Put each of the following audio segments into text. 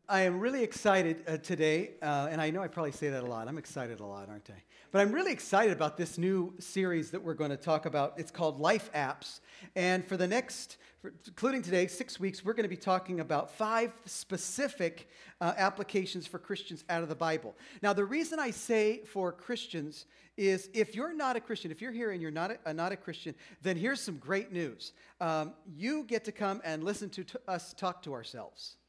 I am really excited today, and I know I probably say that a lot. I'm excited a lot, aren't I? But I'm really excited about this new series that we're going to talk about. It's called Life Apps. And for the next, including today, 6 weeks, we're going to be talking about 5 specific applications for Christians out of the Bible. Now, the reason I say for Christians is if you're not a Christian, if you're here and you're not a Christian, then here's some great news. You get to come and listen to us talk to ourselves.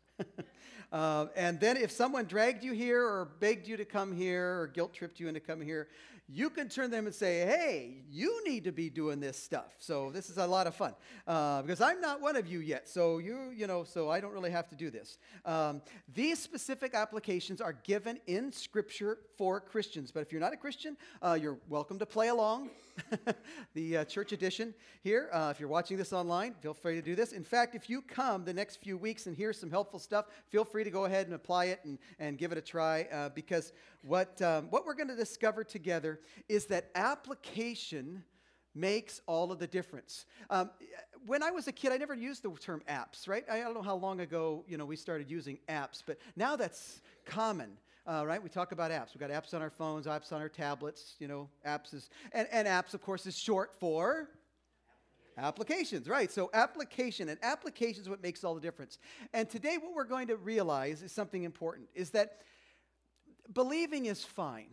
And then if someone dragged you here or begged you to come here or guilt-tripped you into coming here, you can turn to them and say, hey, you need to be doing this stuff. So this is a lot of fun because I'm not one of you yet. So so I don't really have to do this. These specific applications are given in Scripture for Christians. But if you're not a Christian, you're welcome to play along. The church edition here. If you're watching this online, feel free to do this. In fact, if you come the next few weeks and hear some helpful stuff, feel free to go ahead and apply it and give it a try because what we're going to discover together is that application makes all of the difference. When I was a kid, I never used the term apps, right? I don't know how long ago, we started using apps, but now that's common. Right? We talk about apps. We've got apps on our phones, apps on our tablets, apps is, and apps, of course, is short for applications, right? So application is what makes all the difference. And today what we're going to realize is something important, is that believing is fine.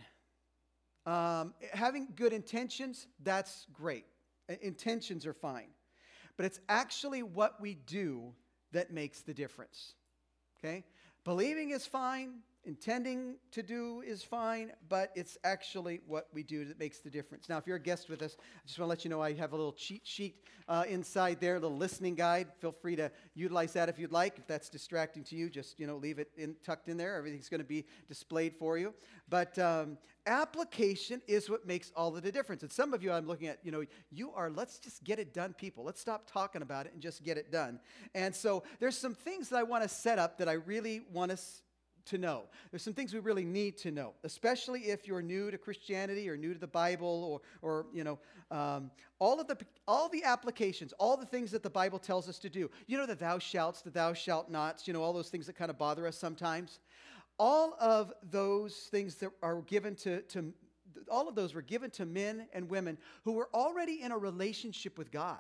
Having good intentions, that's great. Intentions are fine. But it's actually what we do that makes the difference, okay? Believing is fine. Intending to do is fine, but it's actually what we do that makes the difference. Now, if you're a guest with us, I just want to let you know I have a little cheat sheet inside there, a little listening guide. Feel free to utilize that if you'd like. If that's distracting to you, just leave it tucked in there. Everything's going to be displayed for you. But application is what makes all of the difference. And some of you I'm looking at, you are, let's just get it done, people. Let's stop talking about it and just get it done. And so there's some things that I want to set up that I really want us to know. There's some things we really need to know, especially if you're new to Christianity or new to the Bible or all the applications, all the things that the Bible tells us to do. The thou shalts, the thou shalt nots, all those things that kind of bother us sometimes. All of those things that are given all of those were given to men and women who were already in a relationship with God.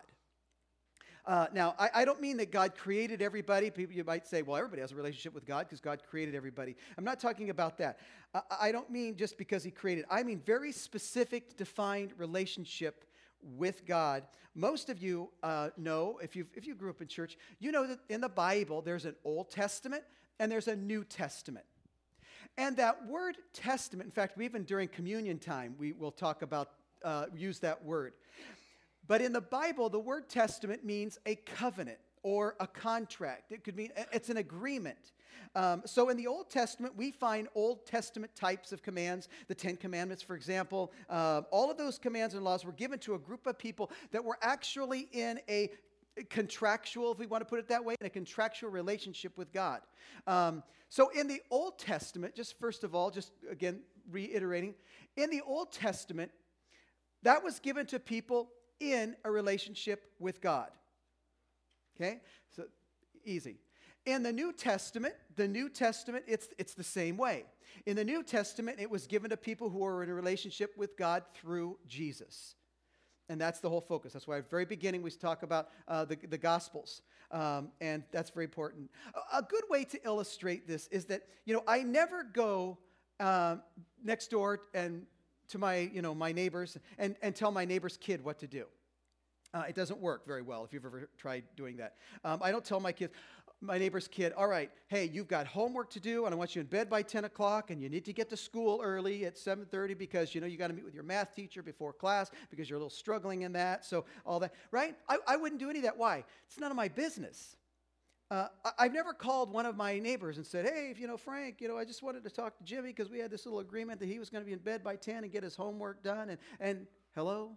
Now, I don't mean that God created everybody. People, you might say, well, everybody has a relationship with God because God created everybody. I'm not talking about that. I don't mean just because he created. I mean very specific, defined relationship with God. Most of you know, if you grew up in church, you know that in the Bible there's an Old Testament and there's a New Testament. And that word testament, in fact, even during communion time, we will talk about, use that word. But in the Bible, the word testament means a covenant or a contract. It could mean it's an agreement. So in the Old Testament, we find Old Testament types of commands. The Ten Commandments, for example, all of those commands and laws were given to a group of people that were actually in a contractual, if we want to put it that way, in a contractual relationship with God. So in the Old Testament, just first of all, just again reiterating, in the Old Testament, that was given to people in a relationship with God. Okay? So easy. In the New Testament, it's the same way. In the New Testament, it was given to people who are in a relationship with God through Jesus. And that's the whole focus. That's why at the very beginning we talk about the Gospels. And that's very important. A good way to illustrate this is that, I never go next door and to my neighbors and tell my neighbor's kid what to do. It doesn't work very well if you've ever tried doing that. I don't tell my neighbor's kid, all right, hey, you've got homework to do, and I want you in bed by 10 o'clock, and you need to get to school early at 7:30 because, you got to meet with your math teacher before class because you're a little struggling in that, so all that, right? I wouldn't do any of that. Why? It's none of my business. I've never called one of my neighbors and said, hey, Frank, I just wanted to talk to Jimmy because we had this little agreement that he was going to be in bed by 10 and get his homework done, and hello,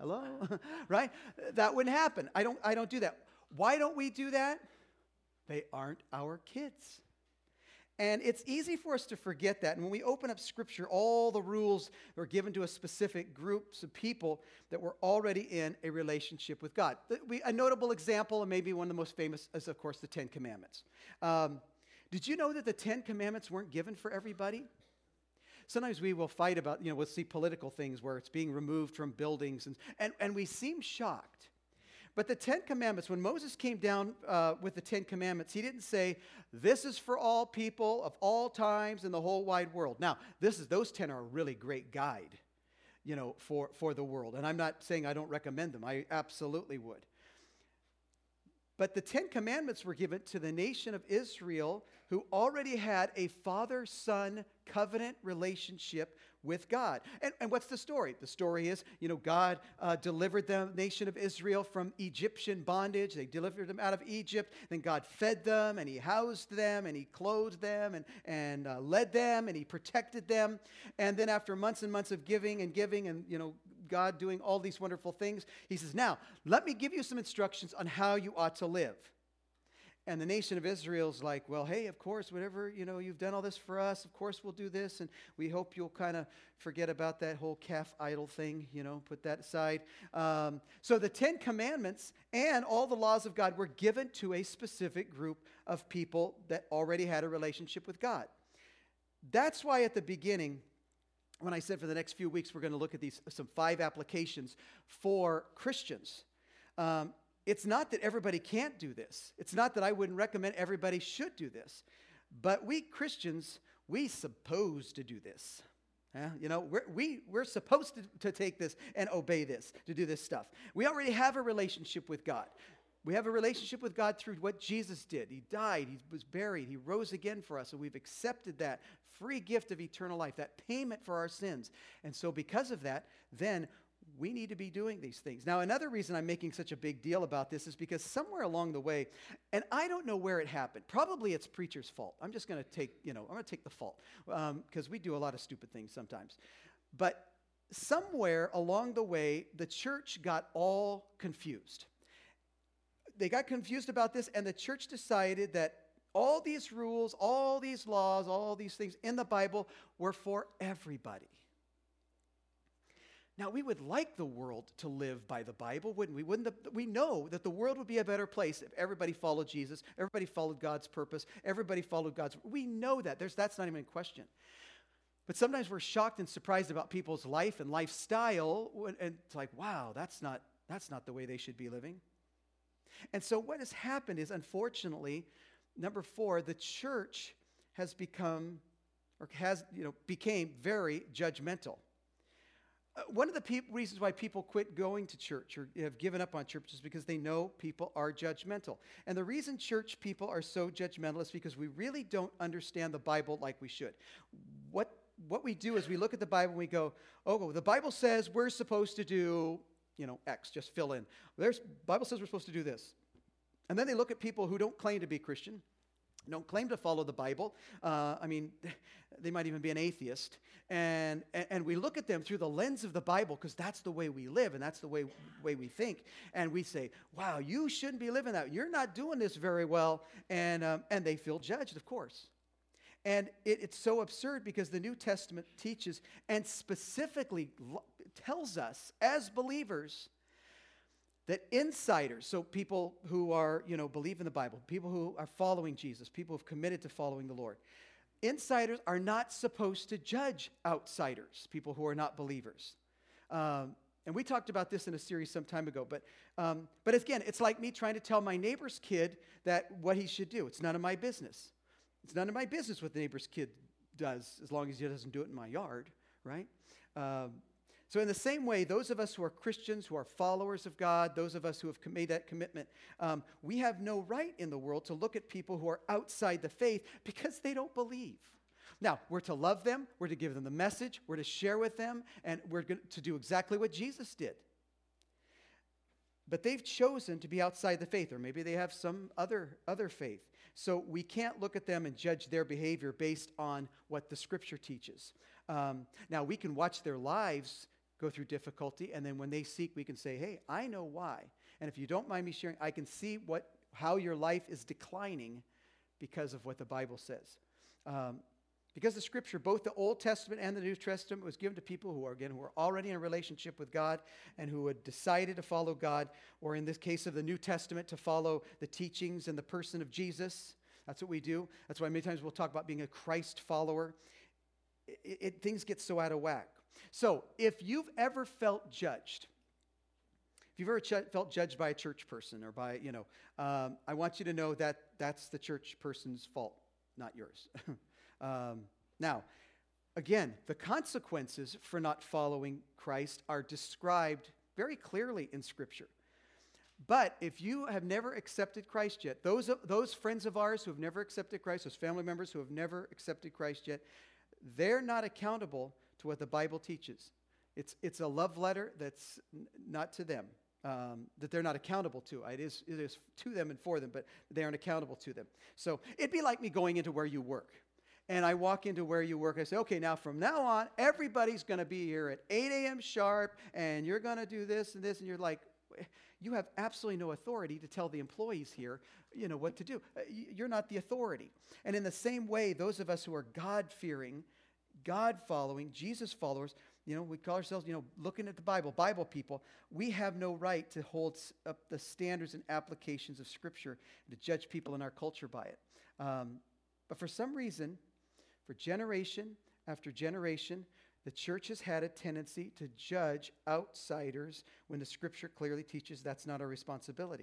right? That wouldn't happen. I don't do that. Why don't we do that? They aren't our kids. And it's easy for us to forget that. And when we open up Scripture, all the rules are given to a specific groups of people that were already in a relationship with God. A notable example, and maybe one of the most famous, is, of course, the Ten Commandments. Did you know that the 10 Commandments weren't given for everybody? Sometimes we will fight about, we'll see political things where it's being removed from buildings, and we seem shocked. But the 10 Commandments, when Moses came down with the 10 Commandments, he didn't say, this is for all people of all times in the whole wide world. Now, those 10 are a really great guide, for the world. And I'm not saying I don't recommend them. I absolutely would. But the 10 Commandments were given to the nation of Israel, who already had a father-son covenant relationship with God. And what's the story? The story is, God delivered the nation of Israel from Egyptian bondage. They delivered them out of Egypt. Then God fed them, and he housed them, and he clothed them, and led them, and he protected them. And then after months and months of giving, and God doing all these wonderful things, he says, now, let me give you some instructions on how you ought to live. And the nation of Israel's like, well, hey, of course, whatever, you've done all this for us, of course we'll do this, and we hope you'll kind of forget about that whole calf idol thing, put that aside. So the 10 Commandments and all the laws of God were given to a specific group of people that already had a relationship with God. That's why at the beginning, when I said for the next few weeks we're going to look at some 5 applications for Christians, it's not that everybody can't do this. It's not that I wouldn't recommend everybody should do this. But we Christians, we supposed to do this. We're supposed to take this and obey this, to do this stuff. We already have a relationship with God. We have a relationship with God through what Jesus did. He died, he was buried, he rose again for us, and we've accepted that free gift of eternal life, that payment for our sins. And so because of that, then we need to be doing these things. Now, another reason I'm making such a big deal about this is because somewhere along the way, and I don't know where it happened. Probably it's preacher's fault. I'm just going to take the fault because we do a lot of stupid things sometimes. But somewhere along the way, the church got all confused. They got confused about this, and the church decided that all these rules, all these laws, all these things in the Bible were for everybody. Now, we would like the world to live by the Bible, wouldn't we? We know that the world would be a better place if everybody followed Jesus, everybody followed God's purpose, everybody followed God's. We know that. That's not even in question. But sometimes we're shocked and surprised about people's life and lifestyle, and it's like, wow, that's not the way they should be living. And so what has happened is, unfortunately, number 4, the church has became very judgmental. One of the reasons why people quit going to church or have given up on church is because they know people are judgmental. And the reason church people are so judgmental is because we really don't understand the Bible like we should. What we do is we look at the Bible and we go, oh, the Bible says we're supposed to do, X, just fill in. Bible says we're supposed to do this. And then they look at people who don't claim to be Christian, don't claim to follow the Bible. They might even be an atheist. And we look at them through the lens of the Bible because that's the way we live and that's the way we think. And we say, wow, you shouldn't be living that. You're not doing this very well. And they feel judged, of course. And it's so absurd because the New Testament teaches and specifically tells us as believers that insiders, so people who are, believe in the Bible, people who are following Jesus, people who have committed to following the Lord, insiders are not supposed to judge outsiders, people who are not believers. And we talked about this in a series some time ago, but again, it's like me trying to tell my neighbor's kid that what he should do. It's none of my business. It's none of my business what the neighbor's kid does as long as he doesn't do it in my yard, right? So in the same way, those of us who are Christians, who are followers of God, those of us who have made that commitment, we have no right in the world to look at people who are outside the faith because they don't believe. Now, we're to love them, we're to give them the message, we're to share with them, and we're to do exactly what Jesus did. But they've chosen to be outside the faith, or maybe they have some other faith. So we can't look at them and judge their behavior based on what the Scripture teaches. Now, we can watch their lives go through difficulty, and then when they seek, we can say, hey, I know why. And if you don't mind me sharing, I can see how your life is declining because of what the Bible says. Because the Scripture, both the Old Testament and the New Testament, was given to people who are already in a relationship with God and who had decided to follow God, or in this case of the New Testament, to follow the teachings and the person of Jesus. That's what we do. That's why many times we'll talk about being a Christ follower. Things get so out of whack. So if you've ever felt judged, if you've ever felt judged by a church person or by, I want you to know that that's the church person's fault, not yours. Now, again, the consequences for not following Christ are described very clearly in Scripture. But if you have never accepted Christ yet, those friends of ours who have never accepted Christ, those family members who have never accepted Christ yet, they're not accountable to what the Bible teaches. It's a love letter that's not to them, that they're not accountable to. It is to them and for them, but they aren't accountable to them. So it'd be like me going into where you work. And I walk into where you work. I say, okay, now from now on, everybody's going to be here at 8 a.m. sharp, and you're going to do this and this. And you're like, you have absolutely no authority to tell the employees here, what to do. You're not the authority. And in the same way, those of us who are God-fearing, God-following, Jesus followers, we call ourselves, looking at the Bible people, we have no right to hold up the standards and applications of Scripture and to judge people in our culture by it. But for some reason, for generation after generation, the church has had a tendency to judge outsiders when the Scripture clearly teaches that's not our responsibility.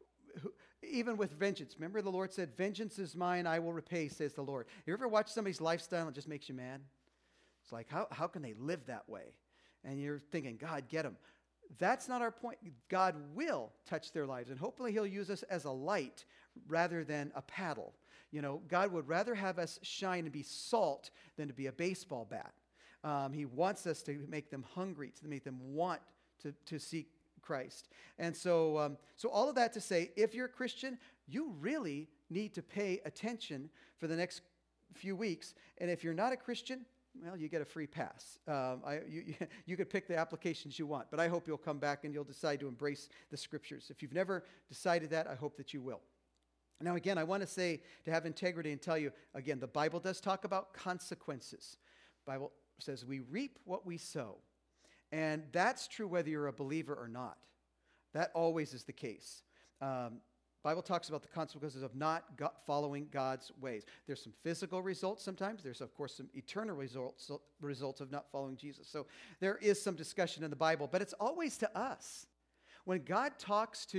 Even with vengeance. Remember the Lord said, vengeance is mine, I will repay, says the Lord. You ever watch somebody's lifestyle and it just makes you mad? It's like, how can they live that way? And you're thinking, God, get them. That's not our point. God will touch their lives, and hopefully He'll use us as a light rather than a paddle. God would rather have us shine and be salt than to be a baseball bat. He wants us to make them hungry, to make them want to seek Christ. And so all of that to say, if you're a Christian, you really need to pay attention for the next few weeks. And if you're not a Christian, well, you get a free pass. You could pick the applications you want, but I hope you'll come back and you'll decide to embrace the Scriptures. If you've never decided that, I hope that you will. Now, again, I want to say, to have integrity and tell you, again, the Bible does talk about consequences. The Bible says we reap what we sow. And that's true whether you're a believer or not. That always is the case. Bible talks about the consequences of not following God's ways. There's some physical results sometimes. There's, of course, some eternal results of not following Jesus. So there is some discussion in the Bible, but it's always to us. When God talks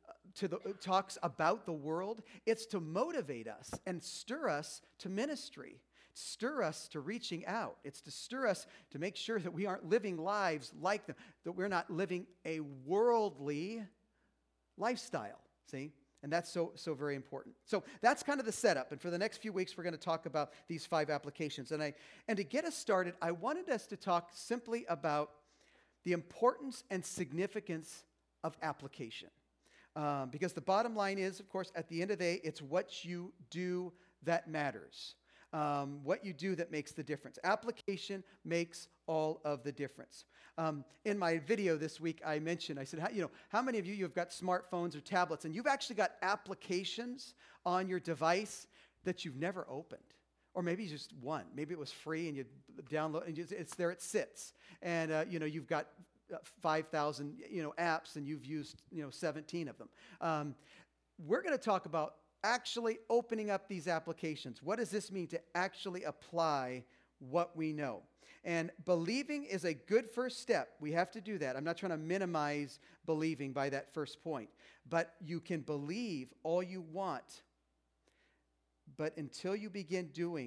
talks about the world, it's to motivate us and stir us to ministry, stir us to reaching out. It's to stir us to make sure that we aren't living lives like them, that we're not living a worldly lifestyle, see? And that's so very important. So that's kind of the setup. And for the next few weeks, we're going to talk about these 5 applications. And to get us started, I wanted us to talk simply about the importance and significance of application. Because the bottom line is, of course, at the end of the day, it's what you do that matters. What you do that makes the difference. Application makes all of the difference. In my video this week, I said, how many of you have got smartphones or tablets and you've actually got applications on your device that you've never opened? Or maybe just one. Maybe it was free and you download, and it's there, it sits. And, you've got 5,000, apps and you've used, 17 of them. We're going to talk about actually opening up these applications. What does this mean to actually apply what we know? And believing is a good first step. We have to do that. I'm not trying to minimize believing by that first point. But you can believe all you want. But until you begin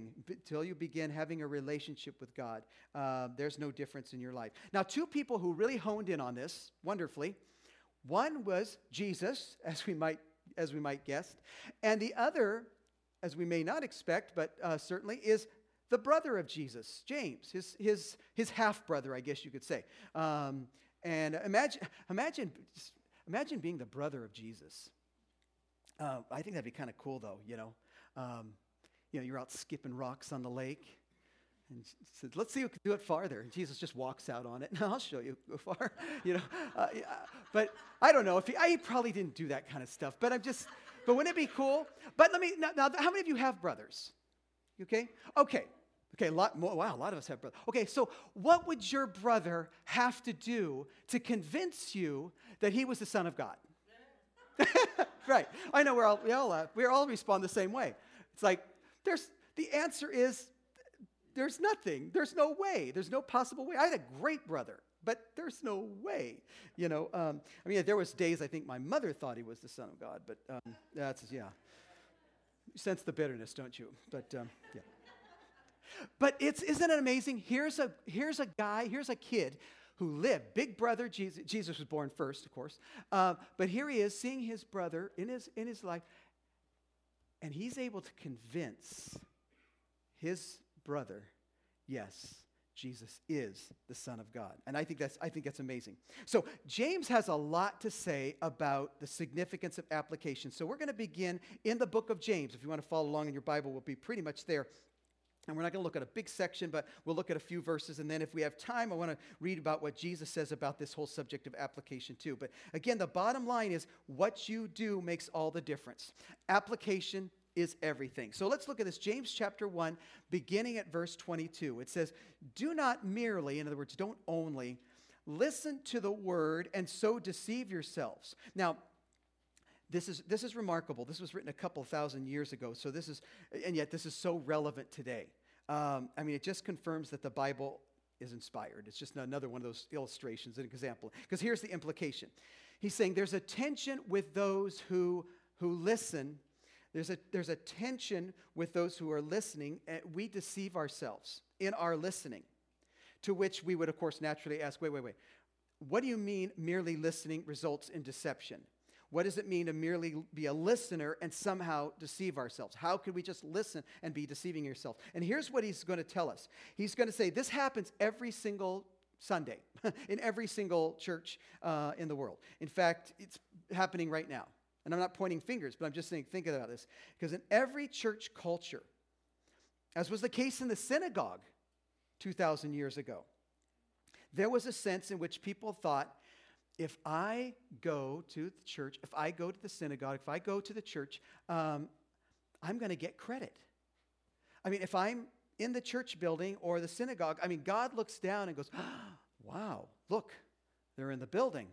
having a relationship with God, there's no difference in your life. Now, 2 people who really honed in on this wonderfully. One was Jesus, as we might guess, and the other, as we may not expect, but certainly, is the brother of Jesus, James, his half-brother, I guess you could say. And imagine being the brother of Jesus. I think that'd be kind of cool, though. You're out skipping rocks on the lake, and said, "Let's see who can do it farther." And Jesus just walks out on it. "No, I'll show you go far." But I don't know if he probably didn't do that kind of stuff. But wouldn't it be cool? But now, how many of you have brothers? Okay. A lot more. Wow, a lot of us have brothers. Okay, so what would your brother have to do to convince you that he was the Son of God? Right. I know we all respond the same way. It's like, the answer is, there's nothing. There's no way. There's no possible way. I had a great brother, but there's no way. There was days I think my mother thought he was the Son of God, but yeah. You sense the bitterness, don't you? But yeah. But isn't it amazing? Here's a kid who lived, big brother Jesus. Jesus was born first, of course. But here he is, seeing his brother in his life, and he's able to convince his brother, yes, Jesus is the Son of God. And I think that's amazing. So James has a lot to say about the significance of application. So we're going to begin in the book of James. If you want to follow along in your Bible, we'll be pretty much there. And we're not going to look at a big section, but we'll look at a few verses. And then if we have time, I want to read about what Jesus says about this whole subject of application too. But again, the bottom line is what you do makes all the difference. Application is everything. So let's look at this. James chapter 1, beginning at verse 22. It says, do not merely, in other words, don't only, listen to the word and so deceive yourselves. Now, this is remarkable. This was written a couple thousand years ago, and yet this is so relevant today. It just confirms that the Bible is inspired. It's just another one of those illustrations, an example. Because here's the implication. He's saying there's a tension with those who listen. There's a tension with those who are listening, and we deceive ourselves in our listening, to which we would, of course, naturally ask, wait. What do you mean merely listening results in deception? What does it mean to merely be a listener and somehow deceive ourselves? How could we just listen and be deceiving yourself? And here's what he's going to tell us. He's going to say this happens every single Sunday in every single church in the world. In fact, it's happening right now. And I'm not pointing fingers, but I'm just saying, think about this. Because in every church culture, as was the case in the synagogue 2,000 years ago, there was a sense in which people thought, if I go to the church, if I go to the synagogue, if I go to the church, I'm going to get credit. If I'm in the church building or the synagogue, God looks down and goes, wow, look, they're in the building.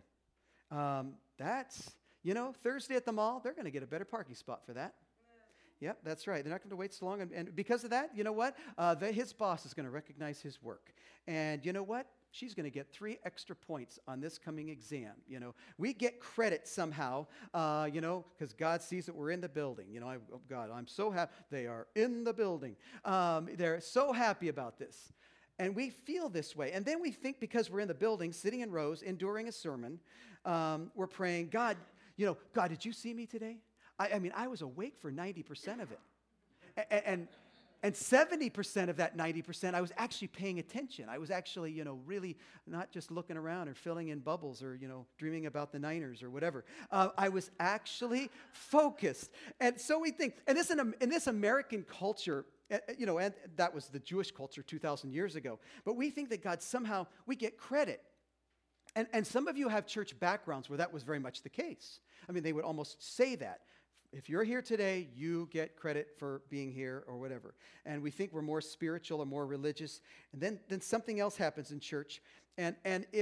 Thursday at the mall, they're going to get a better parking spot for that. Yep, that's right. They're not going to wait so long. And because of that, you know what? His boss is going to recognize his work. And you know what? She's going to get 3 extra points on this coming exam. We get credit somehow, because God sees that we're in the building. God, I'm so happy. They are in the building. They're so happy about this. And we feel this way. And then we think because we're in the building, sitting in rows, enduring a sermon, we're praying, God, God, did you see me today? I was awake for 90% of it. And 70% of that 90%, I was actually paying attention. I was actually, really not just looking around or filling in bubbles or, dreaming about the Niners or whatever. I was actually focused. And so we think, and in this American culture, and that was the Jewish culture 2,000 years ago, but we think that God somehow, we get credit. And some of you have church backgrounds where that was very much the case. They would almost say that. If you're here today, you get credit for being here or whatever. And we think we're more spiritual or more religious. And then something else happens in church. And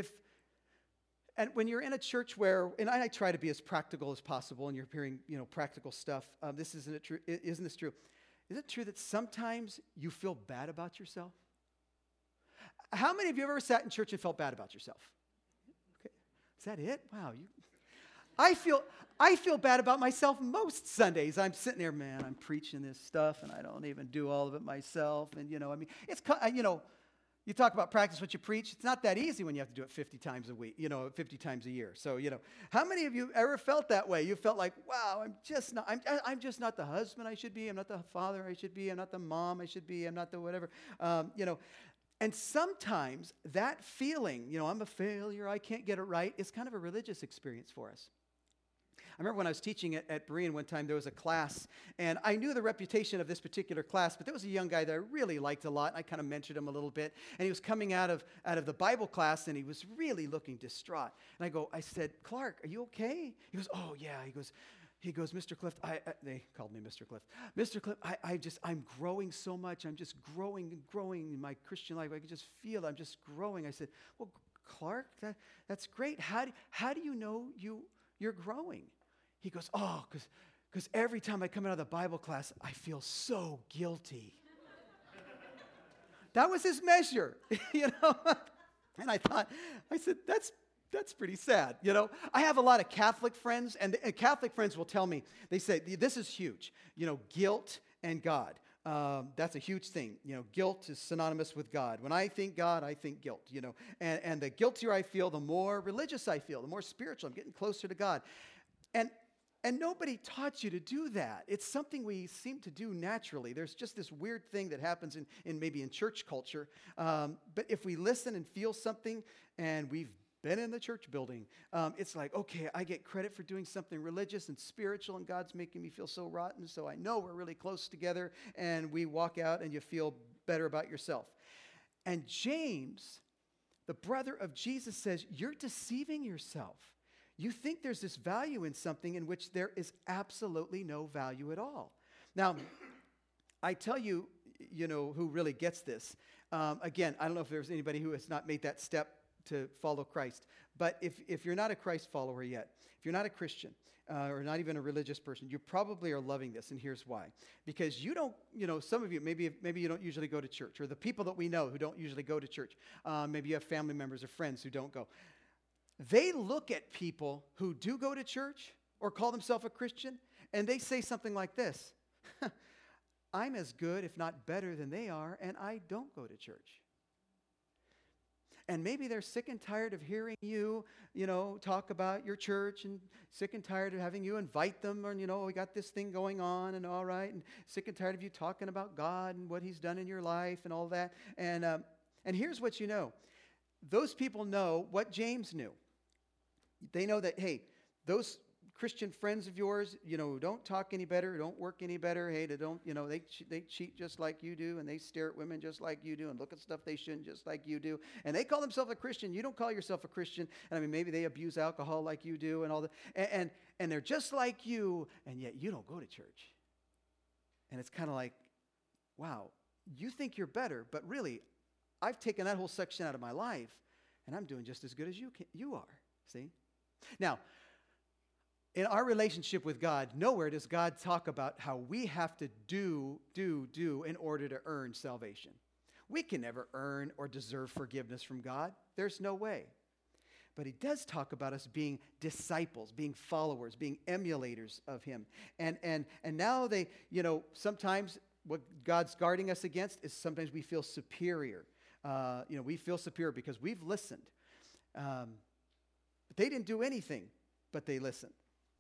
when you're in a church where, and I try to be as practical as possible, and you're hearing, practical stuff, isn't this true? Is it true that sometimes you feel bad about yourself? How many of you have ever sat in church and felt bad about yourself? Okay. Is that it? Wow. I feel bad about myself most Sundays. I'm sitting there, man, I'm preaching this stuff, and I don't even do all of it myself. And, it's, you talk about practice what you preach. It's not that easy when you have to do it 50 times a week, 50 times a year. So, how many of you ever felt that way? You felt like, wow, I'm just not the husband I should be. I'm not the father I should be. I'm not the mom I should be. I'm not the whatever, And sometimes that feeling, I'm a failure, I can't get it right, is kind of a religious experience for us. I remember when I was teaching at Berean one time, there was a class, and I knew the reputation of this particular class, but there was a young guy that I really liked a lot, and I kind of mentored him a little bit, and he was coming out of the Bible class, and he was really looking distraught. And I said, Clark, are you okay? He goes, oh, yeah. He goes, Mr. Clift, they called me Mr. Clift. Mr. Clift, I'm growing so much. I'm just growing and growing in my Christian life. I can just feel I'm just growing. I said, well, Clark, that's great. How do you know you're growing? He goes, oh, because Because every time I come out of the Bible class, I feel so guilty. That was his measure, you know. And I said, that's pretty sad, you know. I have a lot of Catholic friends, and Catholic friends will tell me, they say, this is huge, you know, guilt and God. That's a huge thing. You know, guilt is synonymous with God. When I think God, I think guilt, you know. And the guiltier I feel, the more religious I feel, the more spiritual. I'm getting closer to God. And nobody taught you to do that. It's something we seem to do naturally. There's just this weird thing that happens maybe in church culture. But if we listen and feel something, and we've been in the church building, it's like, okay, I get credit for doing something religious and spiritual, and God's making me feel so rotten, so I know we're really close together, and we walk out and you feel better about yourself. And James, the brother of Jesus, says, you're deceiving yourself. You think there's this value in something in which there is absolutely no value at all. Now, I tell you, you know, who really gets this. Again, I don't know if there's anybody who has not made that step to follow Christ. But if you're not a Christ follower yet, if you're not a Christian, or not even a religious person, you probably are loving this, and here's why. Because you don't, you know, some of you, maybe you don't usually go to church, or the people that we know who don't usually go to church. Maybe you have family members or friends who don't go. They look at people who do go to church or call themselves a Christian, and they say something like this: I'm as good, if not better than they are, and I don't go to church. And maybe they're sick and tired of hearing you, you know, talk about your church, and sick and tired of having you invite them, or, you know, we got this thing going on, and all right, and sick and tired of you talking about God and what he's done in your life and all that. And here's what you know. Those people know what James knew. They know that, hey, those Christian friends of yours, you know, don't talk any better, don't work any better. Hey, they don't, you know, they cheat just like you do, and they stare at women just like you do, and look at stuff they shouldn't just like you do. And they call themselves a Christian. You don't call yourself a Christian. And I mean, maybe they abuse alcohol like you do, and all that. And they're just like you, and yet you don't go to church. And it's kind of like, wow, you think you're better, but really, I've taken that whole section out of my life, and I'm doing just as good as you are. See? Now, in our relationship with God, nowhere does God talk about how we have to do in order to earn salvation. We can never earn or deserve forgiveness from God. There's no way. But he does talk about us being disciples, being followers, being emulators of him. And now they, you know, sometimes what God's guarding us against is sometimes we feel superior. You know, we feel superior because we've listened. But they didn't do anything, but they listened.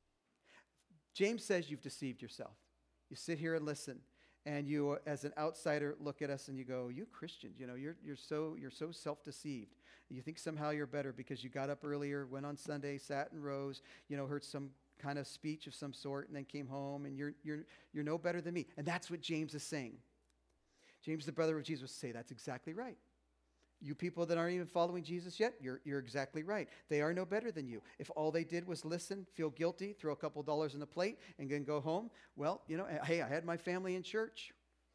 James says you've deceived yourself. You sit here and listen, and you, as an outsider, look at us and you go, "You Christians, you know, you're so self-deceived. You think somehow you're better because you got up earlier, went on Sunday, sat and rose, you know, heard some kind of speech of some sort, and then came home, and you're no better than me." And that's what James is saying. James, the brother of Jesus, would say that's exactly right. You people that aren't even following Jesus yet, you're exactly right. They are no better than you. If all they did was listen, feel guilty, throw a couple dollars in the plate, and then go home, well, you know, hey, I had my family in church.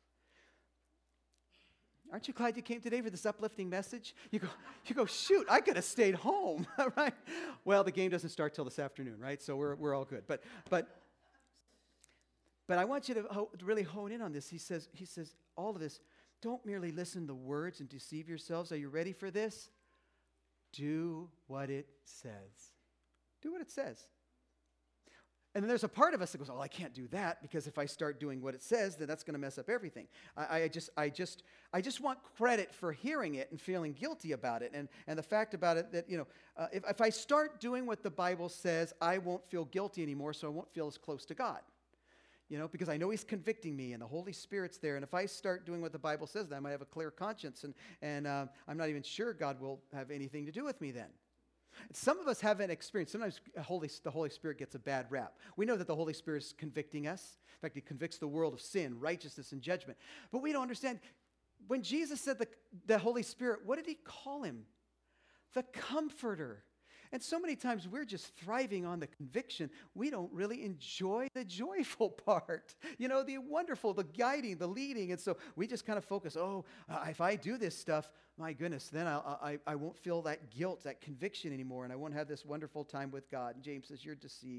Aren't you glad you came today for this uplifting message? You go, shoot, I could have stayed home, right? Well, the game doesn't start till this afternoon, right? So we're all good. But I want you to really hone in on this. He says all of this. Don't merely listen to the words and deceive yourselves. Are you ready for this? Do what it says. Do what it says. And then there's a part of us that goes, "Oh, I can't do that because if I start doing what it says, then that's going to mess up everything." I just want credit for hearing it and feeling guilty about it. And the fact about it that, you know, if I start doing what the Bible says, I won't feel guilty anymore, so I won't feel as close to God. You know, because I know he's convicting me and the Holy Spirit's there. And if I start doing what the Bible says, then I might have a clear conscience. And I'm not even sure God will have anything to do with me then. Some of us haven't experienced. Sometimes the Holy Spirit gets a bad rap. We know that the Holy Spirit is convicting us. In fact, he convicts the world of sin, righteousness, and judgment. But we don't understand. When Jesus said the Holy Spirit, what did he call him? The Comforter. And so many times we're just thriving on the conviction. We don't really enjoy the joyful part. You know, the wonderful, the guiding, the leading. And so we just kind of focus, if I do this stuff, my goodness, then I won't feel that guilt, that conviction anymore, and I won't have this wonderful time with God. And James says, you're deceived.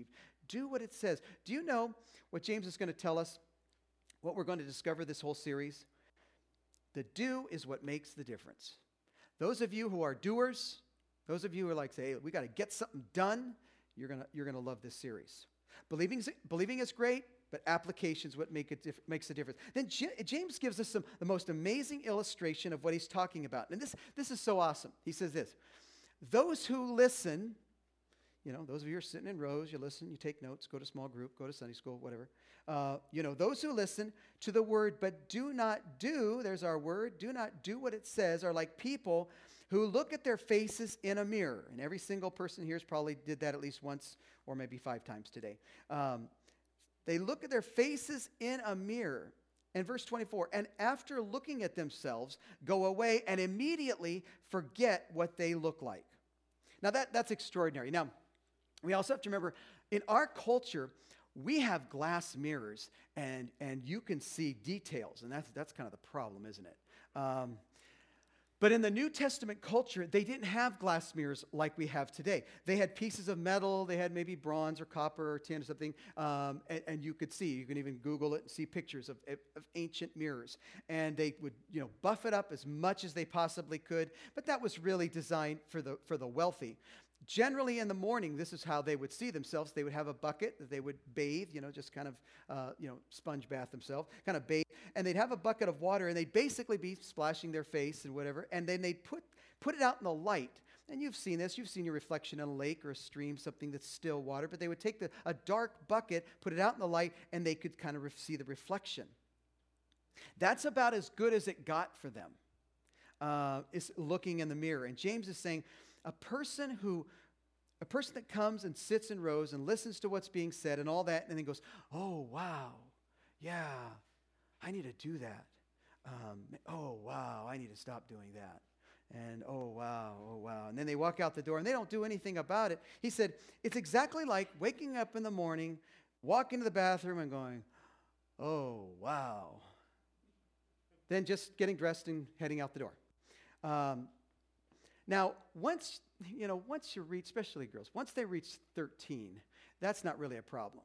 Do what it says. Do you know what James is going to tell us? What we're going to discover this whole series? The do is what makes the difference. Those of you who are doers, those of you who are like, say, hey, we got to get something done, you're gonna love this series. Believing is great, but application is what makes the difference. Then James gives us the most amazing illustration of what he's talking about. And this is so awesome. He says this, those who listen, those of you who are sitting in rows, you listen, you take notes, go to small group, go to Sunday school, whatever. Those who listen to the word but do not do, there's our word, do not do what it says, are like people who look at their faces in a mirror. And every single person here has probably did that at least once or maybe 5 times today. They look at their faces in a mirror. And verse 24, and after looking at themselves, go away and immediately forget what they look like. Now that's extraordinary. Now, we also have to remember, in our culture, we have glass mirrors, and you can see details, and that's kind of the problem, isn't it? But in the New Testament culture, they didn't have glass mirrors like we have today. They had pieces of metal, they had maybe bronze or copper or tin or something, and you could see, you can even Google it and see pictures of ancient mirrors. And they would, buff it up as much as they possibly could, but that was really designed for the wealthy. Generally in the morning, this is how they would see themselves. They would have a bucket that they would bathe, just kind of, sponge bath themselves, kind of bathe. And they'd have a bucket of water, and they'd basically be splashing their face and whatever. And then they'd put it out in the light. And you've seen this. You've seen your reflection in a lake or a stream, something that's still water. But they would take a dark bucket, put it out in the light, and they could kind of see the reflection. That's about as good as it got for them, is looking in the mirror. And James is saying, a person that comes and sits in rows and listens to what's being said and all that, and then goes, oh, wow, yeah, I need to do that. Oh, wow, I need to stop doing that. And oh, wow. And then they walk out the door, and they don't do anything about it. He said, it's exactly like waking up in the morning, walking to the bathroom and going, oh, wow. Then just getting dressed and heading out the door. Now, once you reach, especially girls, once they reach 13, that's not really a problem.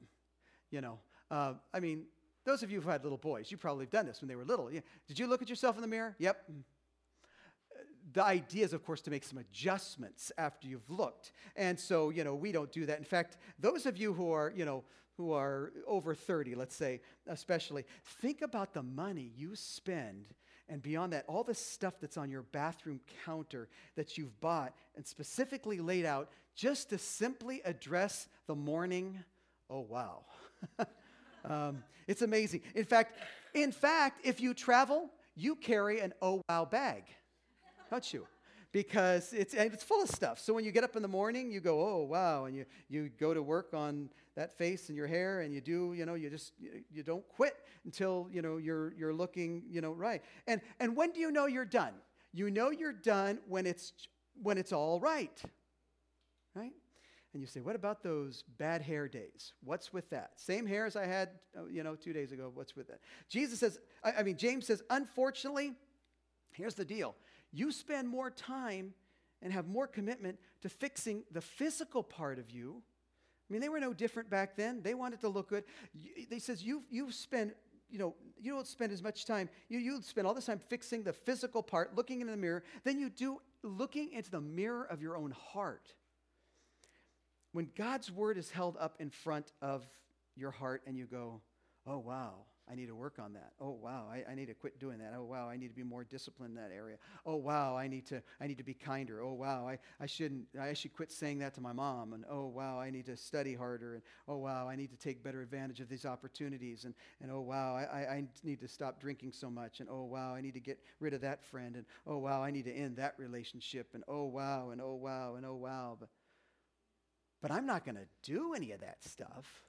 Those of you who had little boys, you probably have done this when they were little. Yeah. Did you look at yourself in the mirror? Yep. The idea is, of course, to make some adjustments after you've looked. And so, we don't do that. In fact, those of you who are over 30, let's say, especially, think about the money you spend. And beyond that, all the stuff that's on your bathroom counter that you've bought and specifically laid out just to simply address the morning. Oh, wow. It's amazing. In fact, if you travel, you carry an oh, wow bag, don't you? Because it's full of stuff. So when you get up in the morning, you go, oh, wow, and you go to work on that face and your hair, and you do, you don't quit until, you're looking, right. And when do you know you're done? You know you're done when it's all right? And you say, what about those bad hair days? What's with that? Same hair as I had, 2 days ago. What's with that? James says, unfortunately, here's the deal. You spend more time and have more commitment to fixing the physical part of you. They were no different back then. They wanted to look good. They says you spend, you don't spend as much time. You spend all this time fixing the physical part, looking in the mirror, than you do looking into the mirror of your own heart. When God's word is held up in front of your heart and you go, oh, wow, I need to work on that. Oh, wow, I need to quit doing that. Oh, wow, I need to be more disciplined in that area. Oh, wow, I need to be kinder. Oh, wow, I should quit saying that to my mom. And oh, wow, I need to study harder. And oh, wow, I need to take better advantage of these opportunities. And oh, wow, I need to stop drinking so much. And oh, wow, I need to get rid of that friend. And oh, wow, I need to end that relationship. And oh, wow, and oh, wow, and oh, wow. But I'm not going to do any of that stuff.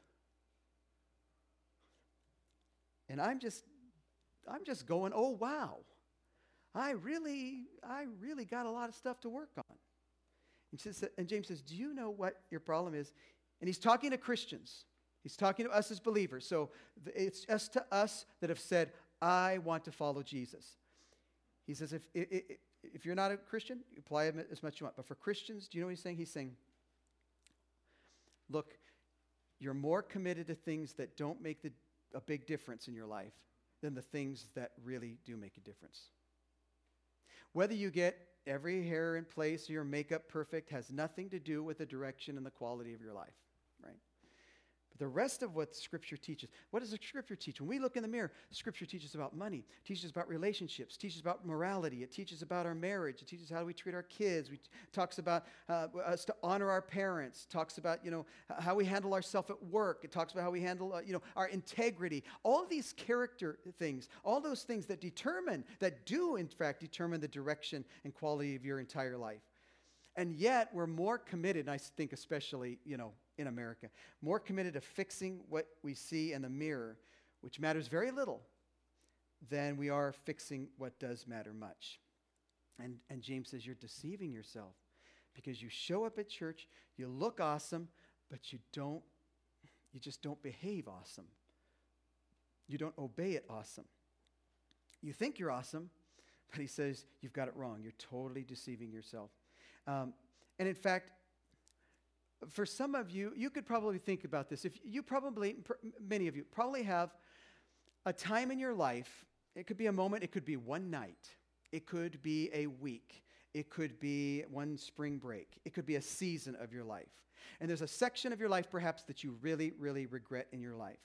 And I'm just going, oh, wow. I really got a lot of stuff to work on. And James says, do you know what your problem is? And he's talking to Christians. He's talking to us as believers. So it's just to us that have said, I want to follow Jesus. He says, if you're not a Christian, you apply as much as you want. But for Christians, do you know what he's saying? He's saying, look, you're more committed to things that don't make a big difference in your life than the things that really do make a difference. Whether you get every hair in place or your makeup perfect has nothing to do with the direction and the quality of your life, right? But the rest of what Scripture teaches, what does the Scripture teach? When we look in the mirror, Scripture teaches about money, teaches about relationships, teaches about morality, it teaches about our marriage, it teaches how we treat our kids, it talks about us to honor our parents, talks about, how we handle ourselves at work, it talks about how we handle, our integrity, all of these character things, all those things that do in fact determine the direction and quality of your entire life. And yet we're more committed, and I think especially, in America, more committed to fixing what we see in the mirror, which matters very little, than we are fixing what does matter much. And James says you're deceiving yourself because you show up at church, you look awesome, but you just don't behave awesome. You don't obey it awesome. You think you're awesome, but he says you've got it wrong. You're totally deceiving yourself. And in fact, for some of you, you could probably think about this. Many of you probably have a time in your life. It could be a moment. It could be one night. It could be a week. It could be one spring break. It could be a season of your life. And there's a section of your life perhaps that you really, really regret in your life.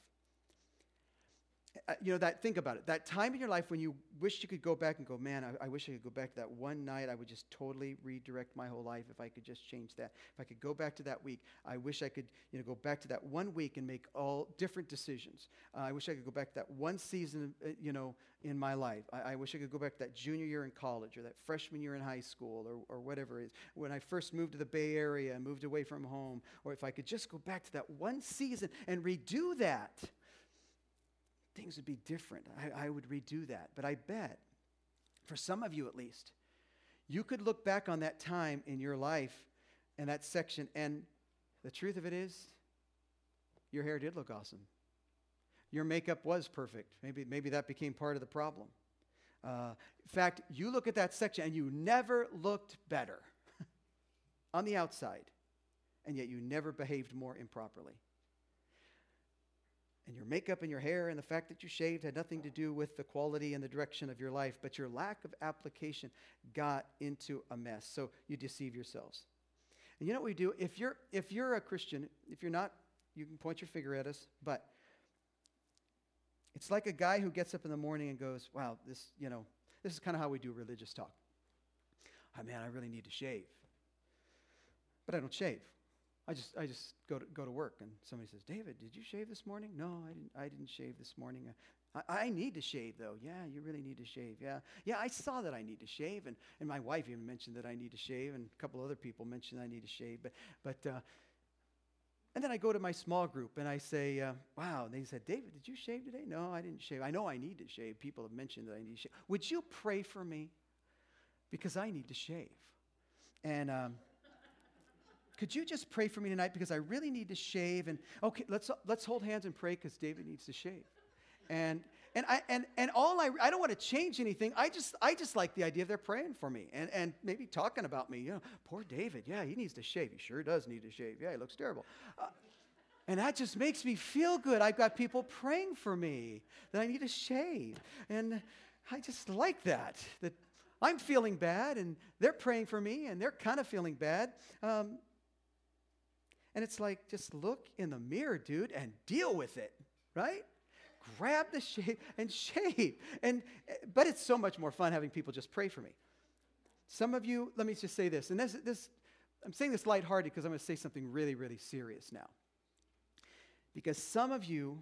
Think about it. That time in your life when you wish you could go back and go, man, I wish I could go back to that one night. I would just totally redirect my whole life if I could just change that. If I could go back to that week, I wish I could, go back to that 1 week and make all different decisions. I wish I could go back to that one season, in my life. I wish I could go back to that junior year in college or that freshman year in high school or whatever it is. When I first moved to the Bay Area and moved away from home, or if I could just go back to that one season and redo that, things would be different. I would redo that. But I bet, for some of you at least, you could look back on that time in your life and that section, and the truth of it is, your hair did look awesome. Your makeup was perfect. Maybe that became part of the problem. In fact, you look at that section and you never looked better on the outside, and yet you never behaved more improperly. And your makeup and your hair and the fact that you shaved had nothing to do with the quality and the direction of your life, but your lack of application got into a mess. So you deceive yourselves. And you know what we do? If you're a Christian, if you're not, you can point your finger at us, but it's like a guy who gets up in the morning and goes, wow, this is kind of how we do religious talk. Oh man, I really need to shave. But I don't shave. I just go to work, and somebody says, David, did you shave this morning? No, I didn't shave this morning. I need to shave, though. Yeah, you really need to shave. Yeah, I saw that I need to shave, and my wife even mentioned that I need to shave, and a couple other people mentioned I need to shave. But and then I go to my small group, and I say, wow. And they said, David, did you shave today? No, I didn't shave. I know I need to shave. People have mentioned that I need to shave. Would you pray for me? Because I need to shave. And could you just pray for me tonight because I really need to shave? And okay, let's hold hands and pray because David needs to shave. And I don't want to change anything. I just like the idea of they're praying for me and maybe talking about me. Poor David. Yeah, he needs to shave. He sure does need to shave. Yeah, he looks terrible. And that just makes me feel good. I've got people praying for me that I need to shave. And I just like that I'm feeling bad and they're praying for me and they're kind of feeling bad. And it's like, just look in the mirror, dude, and deal with it, right? Grab the shave and shave. But it's so much more fun having people just pray for me. Some of you, let me just say this, and this I'm saying this lighthearted because I'm going to say something really, really serious now. Because some of you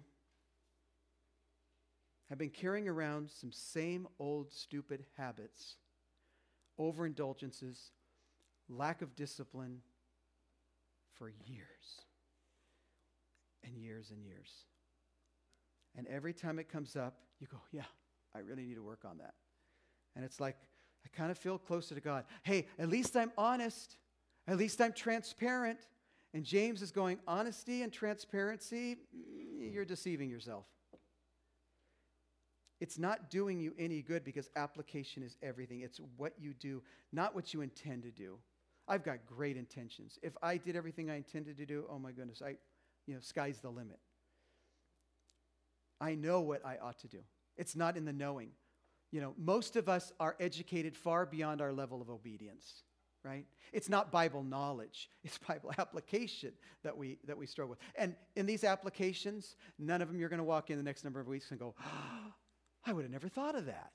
have been carrying around some same old stupid habits, overindulgences, lack of discipline, for years and years and years. And every time it comes up, you go, yeah, I really need to work on that. And it's like, I kind of feel closer to God. Hey, at least I'm honest. At least I'm transparent. And James is going, honesty and transparency, you're deceiving yourself. It's not doing you any good because application is everything. It's what you do, not what you intend to do. I've got great intentions. If I did everything I intended to do, oh my goodness, sky's the limit. I know what I ought to do. It's not in the knowing. Most of us are educated far beyond our level of obedience, right? It's not Bible knowledge. It's Bible application that we struggle with. And in these applications, none of them you're going to walk in the next number of weeks and go, oh, I would have never thought of that.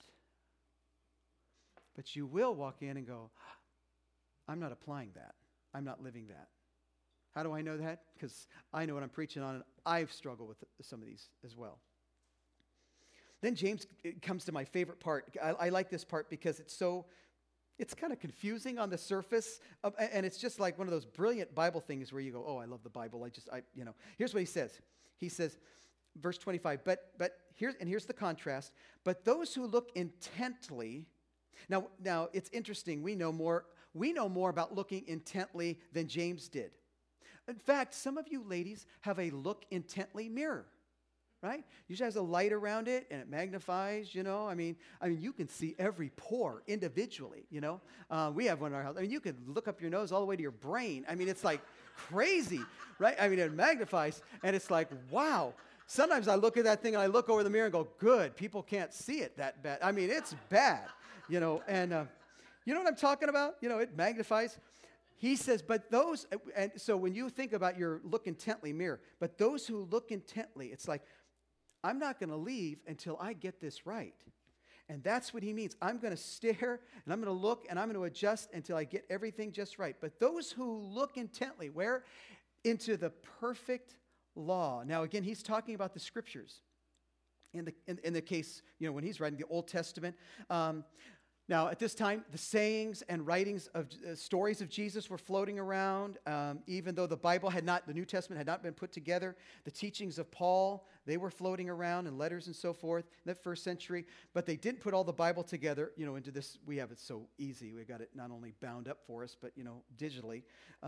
But you will walk in and go, I'm not applying that. I'm not living that. How do I know that? Because I know what I'm preaching on, and I've struggled with some of these as well. Then James comes to my favorite part. I like this part because it's kind of confusing on the surface, and it's just like one of those brilliant Bible things where you go, oh, I love the Bible. Here's what he says. He says, verse 25, but here's the contrast. But those who look intently, now it's interesting. We know more about looking intently than James did. In fact, some of you ladies have a look intently mirror. Right? Usually has a light around it and it magnifies, I mean, you can see every pore individually, We have one in our house. I mean, you can look up your nose all the way to your brain. I mean, it's like crazy, right? I mean, it magnifies and it's like, wow. Sometimes I look at that thing and I look over the mirror and go, good, people can't see it that bad. I mean, it's bad, and you know what I'm talking about? It magnifies. He says, but those, and so when you think about your look intently mirror, but those who look intently, it's like, I'm not going to leave until I get this right. And that's what he means. I'm going to stare, and I'm going to look, and I'm going to adjust until I get everything just right. But those who look intently, where? Into the perfect law. Now, again, he's talking about the scriptures. In the case, when he's writing the Old Testament. Now, at this time, the sayings and writings of stories of Jesus were floating around. Even though the New Testament had not been put together, the teachings of Paul, they were floating around in letters and so forth in that first century. But they didn't put all the Bible together, into this. We have it so easy. We've got it not only bound up for us, but, digitally.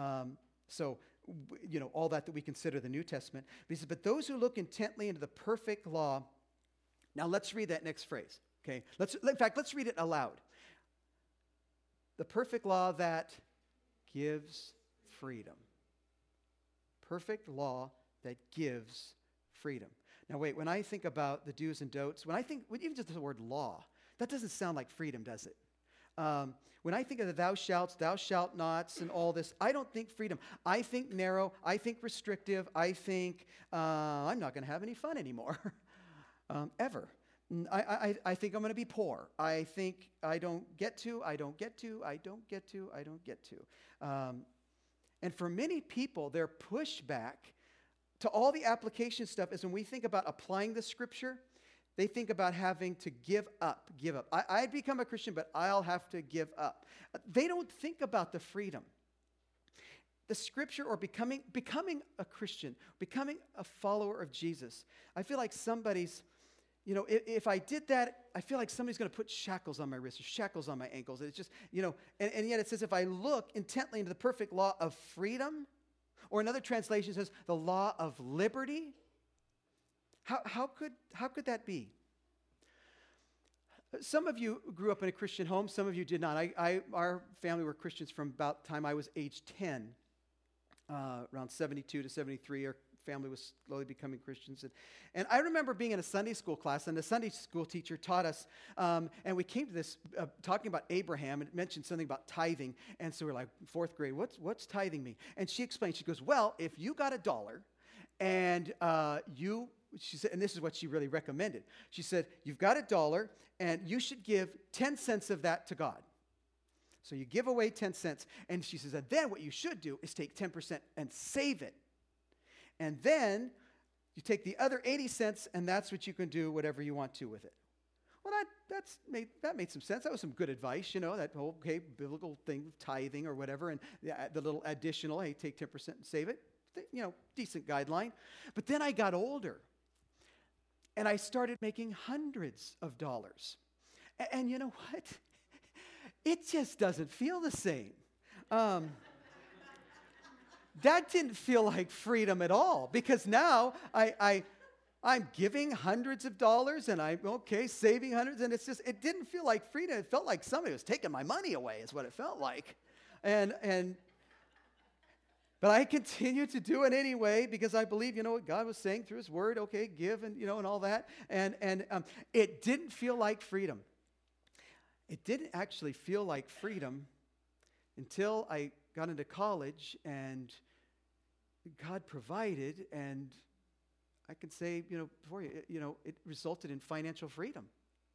All that we consider the New Testament. But he says, but those who look intently into the perfect law. Now, let's read that next phrase. Okay, let's read it aloud. The perfect law that gives freedom. Perfect law that gives freedom. Now wait, when I think about the do's and don'ts, even just the word law, that doesn't sound like freedom, does it? When I think of the thou shalt nots, and all this, I don't think freedom. I think narrow, I think restrictive, I think I'm not going to have any fun anymore, ever. I think I'm going to be poor. I think I don't get to. And for many people, their pushback to all the application stuff is when we think about applying the scripture, they think about having to give up. I'd become a Christian, but I'll have to give up. They don't think about the freedom. The scripture or becoming a Christian, becoming a follower of Jesus. I feel like somebody's, if I did that, I feel like somebody's going to put shackles on my wrists or shackles on my ankles. And it's just, and yet it says if I look intently into the perfect law of freedom, or another translation says the law of liberty, how could that be? Some of you grew up in a Christian home. Some of you did not. Our family were Christians from about the time I was age 10, around 72 to 73. Our family was slowly becoming Christians. And I remember being in a Sunday school class, and the Sunday school teacher taught us, and we came to this talking about Abraham, and it mentioned something about tithing. And so we're like, fourth grade, what's tithing mean? And she explained, she goes, well, if you got $1 and she said, and this is what she really recommended. She said, you've got $1 and you should give 10 cents of that to God. So you give away 10 cents. And she says, and then what you should do is take 10% and save it. And then you take the other 80 cents and that's what you can do whatever you want to with it. Well, that made some sense. That was some good advice, that whole, biblical thing, tithing or whatever, and the little additional, hey, take 10% and save it. Decent guideline. But then I got older. And I started making hundreds of dollars. And you know what? It just doesn't feel the same. That didn't feel like freedom at all, because now I'm giving hundreds of dollars and I'm saving hundreds, and it didn't feel like freedom. It felt like somebody was taking my money away is what it felt like. But But I continued to do it anyway because I believe, what God was saying through his word, okay, give and all that. And it didn't feel like freedom. It didn't actually feel like freedom until I got into college and God provided, and I can say, for you, it resulted in financial freedom.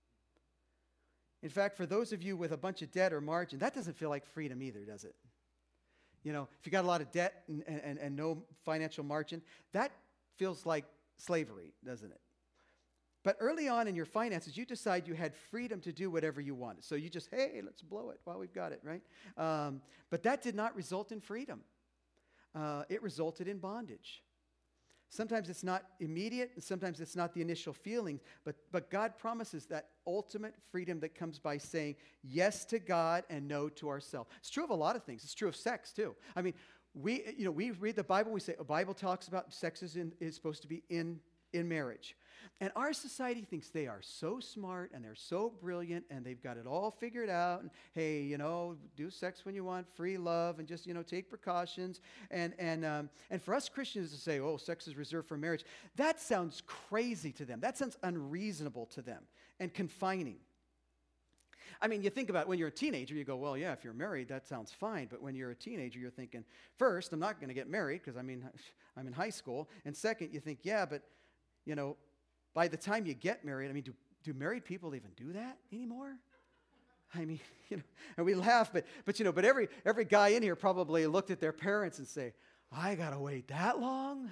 In fact, for those of you with a bunch of debt or margin, that doesn't feel like freedom either, does it? If you got a lot of debt and no financial margin, that feels like slavery, doesn't it? But early on in your finances, you decide you had freedom to do whatever you wanted. So you just, hey, let's blow it while we've got it, right? But that did not result in freedom. It resulted in bondage. Sometimes it's not immediate, and sometimes it's not the initial feeling, but God promises that ultimate freedom that comes by saying yes to God and no to ourselves. It's true of a lot of things. It's true of sex, too. I mean, we read the Bible, we say, the Bible talks about sex is supposed to be in marriage. And our society thinks they are so smart and they're so brilliant and they've got it all figured out. And hey, do sex when you want, free love, and just, take precautions. And for us Christians to say, oh, sex is reserved for marriage, that sounds crazy to them. That sounds unreasonable to them and confining. I mean, you think about it, when you're a teenager, you go, well, yeah, if you're married, that sounds fine. But when you're a teenager, you're thinking, first, I'm not going to get married because I'm in high school. And second, you think, yeah, but, by the time you get married, I mean, do married people even do that anymore? I mean, and we laugh, but every guy in here probably looked at their parents and say, I got to wait that long?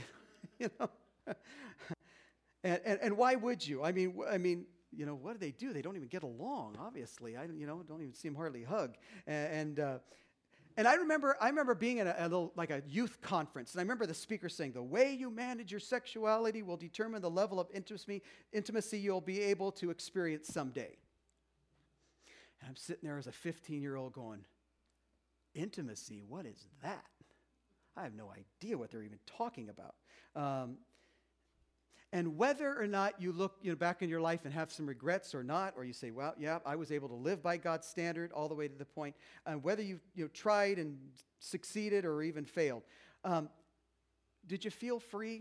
And why would you? I mean, what do they do? They don't even get along, obviously. Don't even see them hardly hug. And I remember being at a little, like a youth conference, and I remember the speaker saying, the way you manage your sexuality will determine the level of intimacy you'll be able to experience someday. And I'm sitting there as a 15-year-old going, intimacy, what is that? I have no idea what they're even talking about. And whether or not you look back in your life and have some regrets or not, or you say, well, yeah, I was able to live by God's standard all the way to the point, and whether you tried and succeeded or even failed, did you feel free?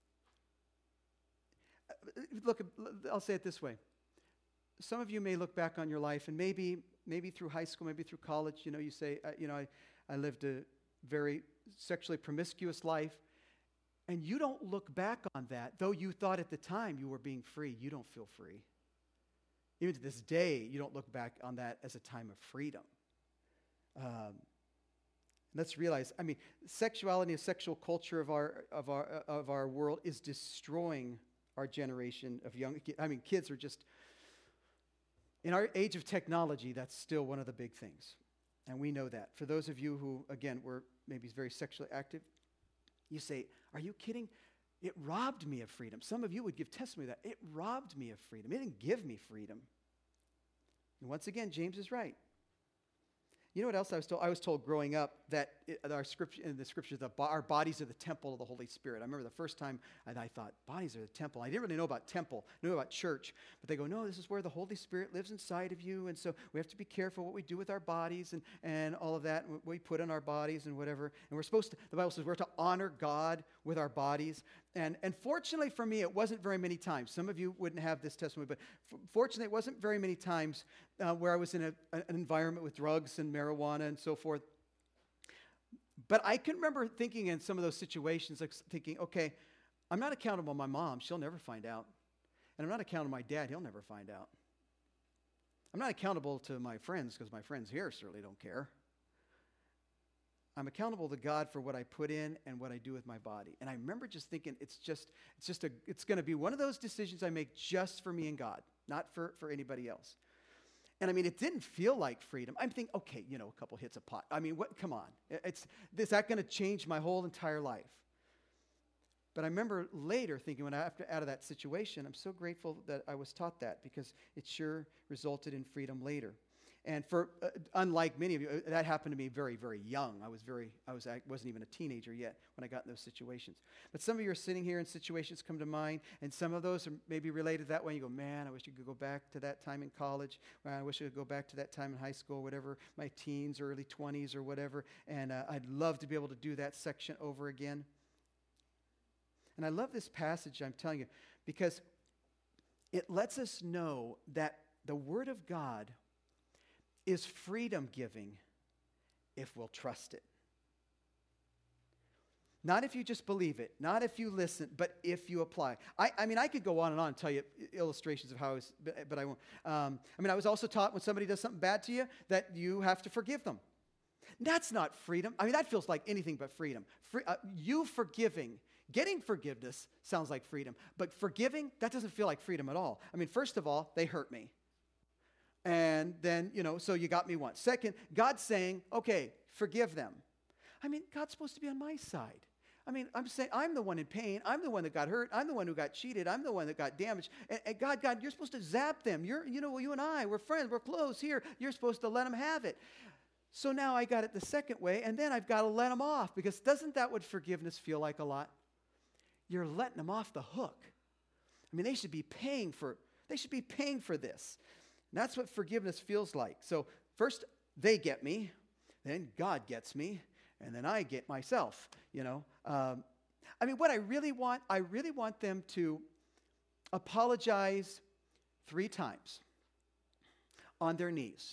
Look, I'll say it this way. Some of you may look back on your life, and maybe through high school, maybe through college, you say, I lived a very sexually promiscuous life. And you don't look back on that, though you thought at the time you were being free. You don't feel free. Even to this day, you don't look back on that as a time of freedom. Let's realize, sexuality and sexual culture of our world is destroying our generation of young kids. Kids are just, in our age of technology, that's still one of the big things. And we know that. For those of you who, again, were maybe very sexually active, you say, are you kidding? It robbed me of freedom. Some of you would give testimony of that. It robbed me of freedom. It didn't give me freedom. And once again, James is right. You know what else I was told? I was told growing up that in the scriptures, our bodies are the temple of the Holy Spirit. I remember the first time I thought, bodies are the temple. I didn't really know about temple. I knew about church. But they go, no, this is where the Holy Spirit lives inside of you. And so we have to be careful what we do with our bodies and all of that, what we put in our bodies and whatever. And we're supposed to, the Bible says we're to honor God with our bodies. And fortunately for me, it wasn't very many times. Some of you wouldn't have this testimony, but fortunately, it wasn't very many times where I was in an environment with drugs and marijuana and so forth. But I can remember thinking in some of those situations, like thinking, okay, I'm not accountable to my mom. She'll never find out. And I'm not accountable to my dad. He'll never find out. I'm not accountable to my friends because my friends here certainly don't care. I'm accountable to God for what I put in and what I do with my body. And I remember just thinking, it's going to be one of those decisions I make just for me and God, not for anybody else. And it didn't feel like freedom. I'm thinking, okay, a couple hits of pot. Come on. Is that going to change my whole entire life? But I remember later thinking, when out of that situation, I'm so grateful that I was taught that because it sure resulted in freedom later. And for unlike many of you, that happened to me very, very young. I wasn't even a teenager yet when I got in those situations. But some of you are sitting here and situations come to mind, and some of those are maybe related that way. You go, man, I wish you could go back to that time in college. Or I wish I could go back to that time in high school, whatever, my teens, early 20s or whatever. And I'd love to be able to do that section over again. And I love this passage, I'm telling you, because it lets us know that the Word of God is freedom-giving if we'll trust it. Not if you just believe it, not if you listen, but if you apply. I mean, I could go on and tell you illustrations of how I was, but I won't. I was also taught when somebody does something bad to you that you have to forgive them. That's not freedom. I mean, that feels like anything but freedom. You forgiving. Getting forgiveness sounds like freedom, but forgiving, that doesn't feel like freedom at all. I mean, first of all, they hurt me. And then, so you got me once. Second, God's saying, okay, forgive them. I mean, God's supposed to be on my side. I mean, I'm saying I'm the one in pain. I'm the one that got hurt. I'm the one who got cheated. I'm the one that got damaged. And God, you're supposed to zap them. You and I, we're friends. We're close here. You're supposed to let them have it. So now I got it the second way, and then I've got to let them off, because doesn't that what forgiveness feel like a lot? You're letting them off the hook. I mean, they should be paying for this. And that's what forgiveness feels like. So first, they get me, then God gets me, and then I get myself, what I really want them to apologize 3 times on their knees,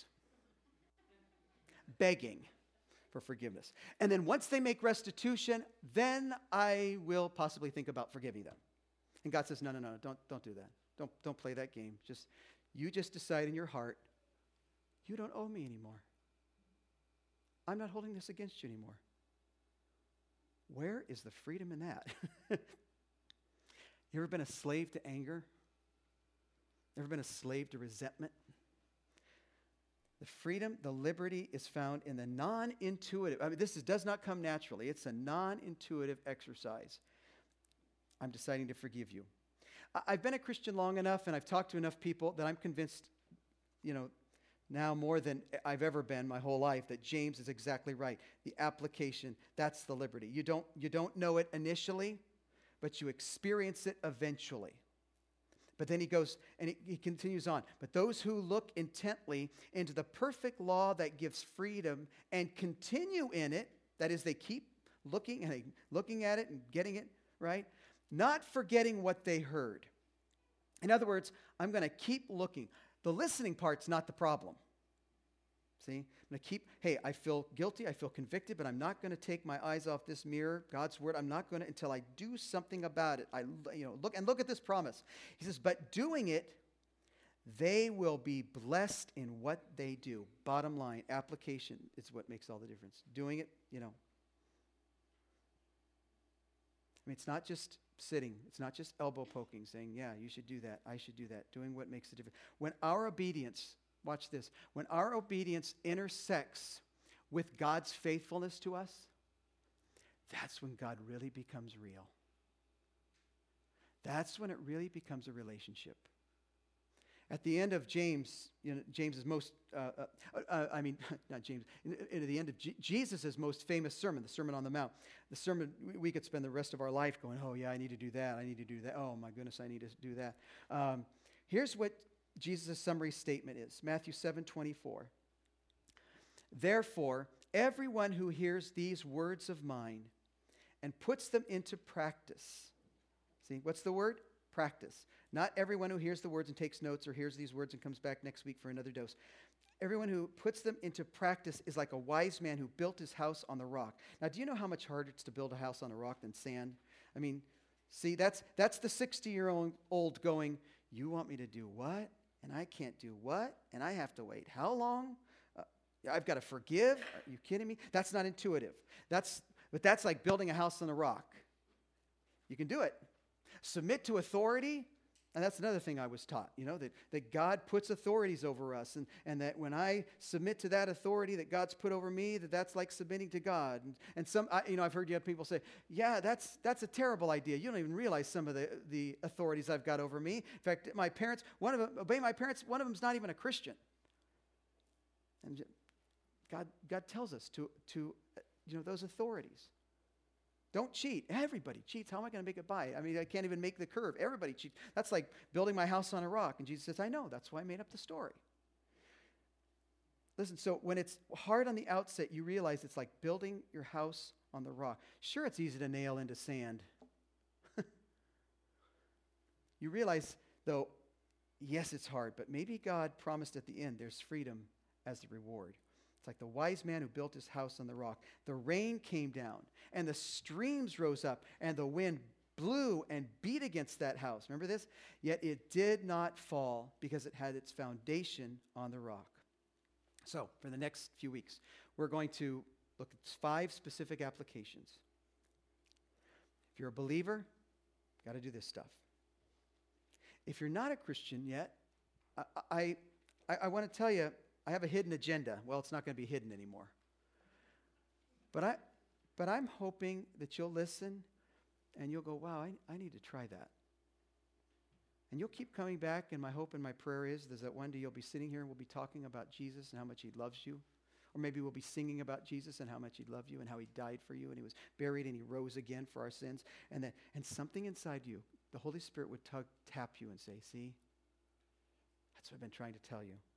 begging for forgiveness. And then once they make restitution, then I will possibly think about forgiving them. And God says, no, don't do that. Don't play that game. You just decide in your heart, you don't owe me anymore. I'm not holding this against you anymore. Where is the freedom in that? You ever been a slave to anger? Ever been a slave to resentment? The freedom, the liberty is found in the non-intuitive. I mean, does not come naturally. It's a non-intuitive exercise. I'm deciding to forgive you. I've been a Christian long enough, and I've talked to enough people that I'm convinced, now more than I've ever been my whole life, that James is exactly right. The application, that's the liberty. You don't know it initially, but you experience it eventually. But then he goes, and he continues on. But those who look intently into the perfect law that gives freedom and continue in it, that is, they keep looking at it and getting it, right? Not forgetting what they heard. In other words, I'm going to keep looking. The listening part's not the problem. See? I'm going to keep, I feel guilty, I feel convicted, but I'm not going to take my eyes off this mirror, God's word. I'm not going to until I do something about it. Look at this promise. He says, but doing it, they will be blessed in what they do. Bottom line, application is what makes all the difference. Doing it, it's not just sitting. It's not just elbow poking, saying, yeah, you should do that. I should do that. Doing what makes the difference. When our obedience, watch this, when our obedience intersects with God's faithfulness to us, that's when God really becomes real. That's when it really becomes a relationship. At the end of James's most, not James, at the end of Jesus' most famous sermon, the Sermon on the Mount, the sermon we could spend the rest of our life going, oh yeah, I need to do that, oh my goodness, I need to do that. Here's what Jesus' summary statement is, Matthew 7:24. Therefore, everyone who hears these words of mine and puts them into practice. See, what's the word? Practice. Not everyone who hears the words and takes notes or hears these words and comes back next week for another dose. Everyone who puts them into practice is like a wise man who built his house on the rock. Now, do you know how much harder it's to build a house on a rock than sand? I mean, see, that's the 60-year-old going, you want me to do what? And I can't do what? And I have to wait how long? I've got to forgive? Are you kidding me? That's not intuitive. But that's like building a house on a rock. You can do it. Submit to authority, and that's another thing I was taught, that God puts authorities over us, and that when I submit to that authority that God's put over me, that's like submitting to God. And some, I've heard you have people say, yeah, that's a terrible idea. You don't even realize some of the authorities I've got over me. In fact, my parents, one of them's not even a Christian. And God tells us to those authorities. Don't cheat. Everybody cheats. How am I going to make it by? I mean, I can't even make the curve. Everybody cheats. That's like building my house on a rock. And Jesus says, I know. That's why I made up the story. Listen, so when it's hard on the outset, you realize it's like building your house on the rock. Sure, it's easy to nail into sand. You realize, though, yes, it's hard, but maybe God promised at the end there's freedom as the reward. It's like the wise man who built his house on the rock. The rain came down, and the streams rose up, and the wind blew and beat against that house. Remember this? Yet it did not fall because it had its foundation on the rock. So, for the next few weeks, we're going to look at 5 specific applications. If you're a believer, got to do this stuff. If you're not a Christian yet, I want to tell you, I have a hidden agenda. Well, it's not going to be hidden anymore. But I'm hoping that you'll listen and you'll go, wow, I need to try that. And you'll keep coming back, and my hope and my prayer is that one day you'll be sitting here and we'll be talking about Jesus and how much he loves you. Or maybe we'll be singing about Jesus and how much he loved you and how he died for you and he was buried and he rose again for our sins. And something inside you, the Holy Spirit would tap you and say, see, that's what I've been trying to tell you.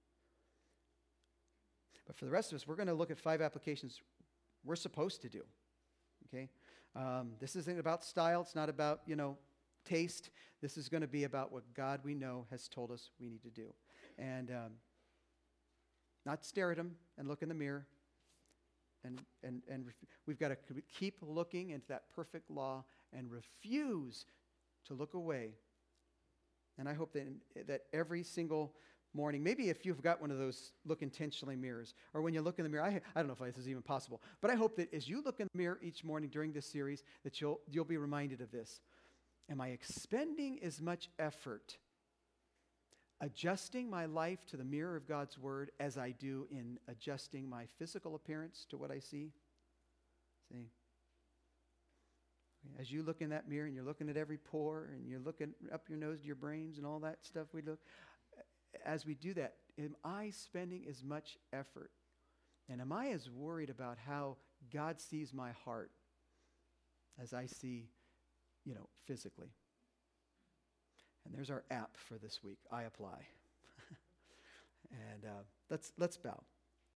But for the rest of us, we're going to look at 5 applications we're supposed to do. Okay? This isn't about style. It's not about, taste. This is going to be about what God we know has told us we need to do. And not stare at him and look in the mirror. And we've got to keep looking into that perfect law and refuse to look away. And I hope that every single morning, maybe if you've got one of those look intentionally mirrors, or when you look in the mirror, I don't know if this is even possible, but I hope that as you look in the mirror each morning during this series, that you'll be reminded of this. Am I expending as much effort adjusting my life to the mirror of God's word as I do in adjusting my physical appearance to what I see? See? As you look in that mirror and you're looking at every pore and you're looking up your nose to your brains and all that stuff as we do that, am I spending as much effort? And am I as worried about how God sees my heart as I see, physically? And there's our app for this week, I Apply. And let's bow.